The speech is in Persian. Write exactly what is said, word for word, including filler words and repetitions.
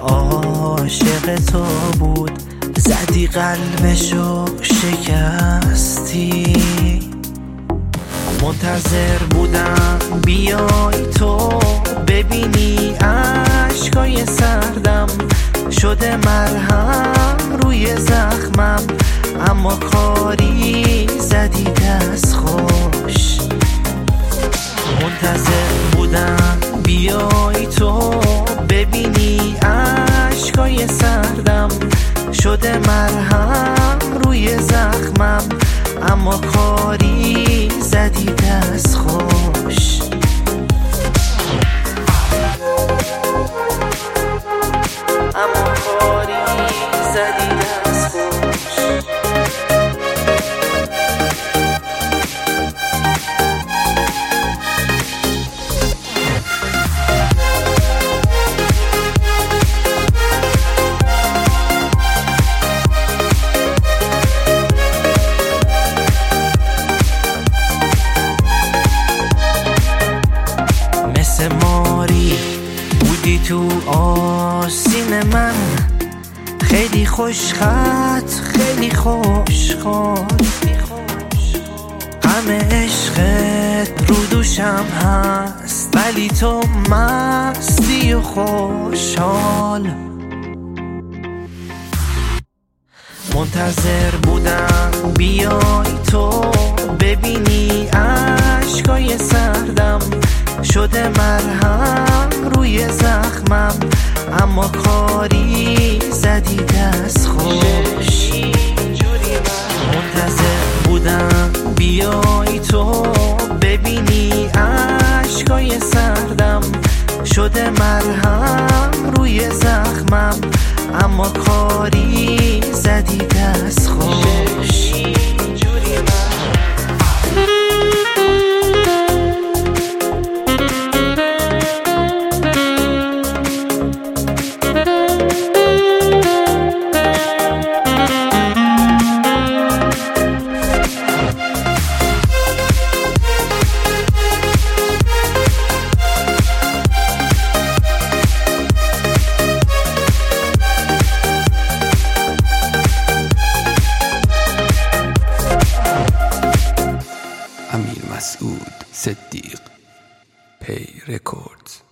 عاشق تو بود، زدی قلبشو شکستی. منتظر بودم بیای تو ببینی عشقای سردم شده مرهم روی زخمم، اما کاری زدی دست خوش. منتظر بودم بیای تو ببینی عشقای سردم شده مرهم روی زخمم، اما کاری زدی دست خوش. اما کاری زدی دست خوش. ماری بودی تو آسین من، خیلی خوش خط خیلی خوش خط، همه عشقت رو دوشم هست، ولی تو مستی و خوشحال. منتظر بودم بیای تو ببینی عشقای سردم شده مرهم روی زخمم، اما کاری زدی دست خوش. منتظر بودم بیای تو ببینی عشقای سردم شده مرهم روی زخمم، اما کاری زدی دست خوش. امیر مسعود صدیق، پی رکوردز.